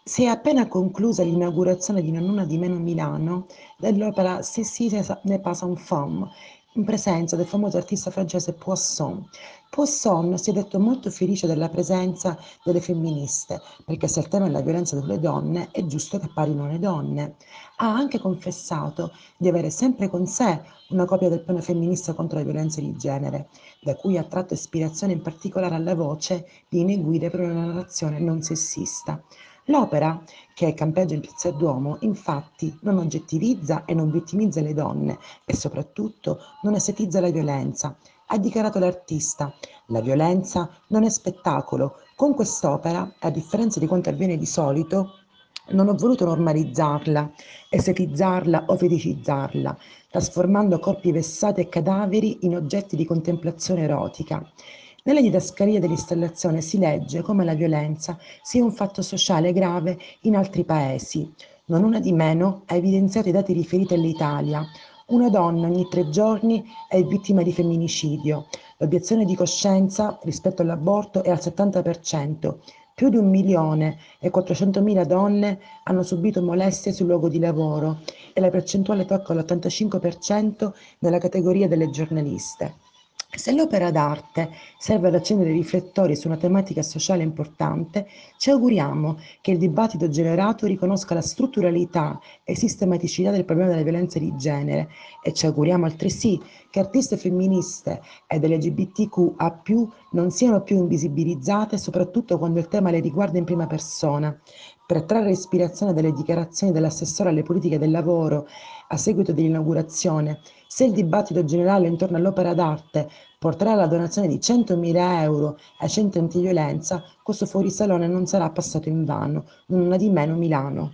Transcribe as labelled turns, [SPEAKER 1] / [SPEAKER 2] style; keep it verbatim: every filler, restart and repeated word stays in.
[SPEAKER 1] Si è appena conclusa l'inaugurazione di Non una di meno Milano dell'opera Cécile n'est pas une femme, in presenza del famoso artista francese Poisson. Poisson si è detto molto felice della presenza delle femministe, perché se il tema è la violenza sulle donne è giusto che parlino le donne. Ha anche confessato di avere sempre con sé una copia del piano femminista contro le violenze di genere, da cui ha tratto ispirazione in particolare alla voce Linee guida per una narrazione non sessista. L'opera, che campeggia in Piazza Duomo, infatti non oggettivizza e non vittimizza le donne e soprattutto non estetizza la violenza. Ha dichiarato l'artista: la violenza non è spettacolo. Con quest'opera, a differenza di quanto avviene di solito, non ho voluto normalizzarla, estetizzarla o feticizzarla, trasformando corpi vessati e cadaveri in oggetti di contemplazione erotica. Nelle didascalie dell'installazione si legge come la violenza sia un fatto sociale grave in altri paesi. Non una di meno ha evidenziato i dati riferiti all'Italia. Una donna ogni tre giorni è vittima di femminicidio. L'obiezione di coscienza rispetto all'aborto è al settanta per cento. Più di un milione e quattrocentomila donne hanno subito molestie sul luogo di lavoro e la percentuale tocca l'ottantacinque per cento nella categoria delle giornaliste. Se l'opera d'arte serve ad accendere i riflettori su una tematica sociale importante, ci auguriamo che il dibattito generato riconosca la strutturalità e sistematicità del problema delle violenze di genere e ci auguriamo altresì che artiste femministe ed L G B T Q A più non siano più invisibilizzate, soprattutto quando il tema le riguarda in prima persona. Per trarre ispirazione dalle dichiarazioni dell'assessore alle politiche del lavoro a seguito dell'inaugurazione, se il dibattito generale intorno all'opera d'arte porterà alla donazione di centomila euro ai centri antiviolenza, questo fuorisalone non sarà passato invano, non una di meno Milano.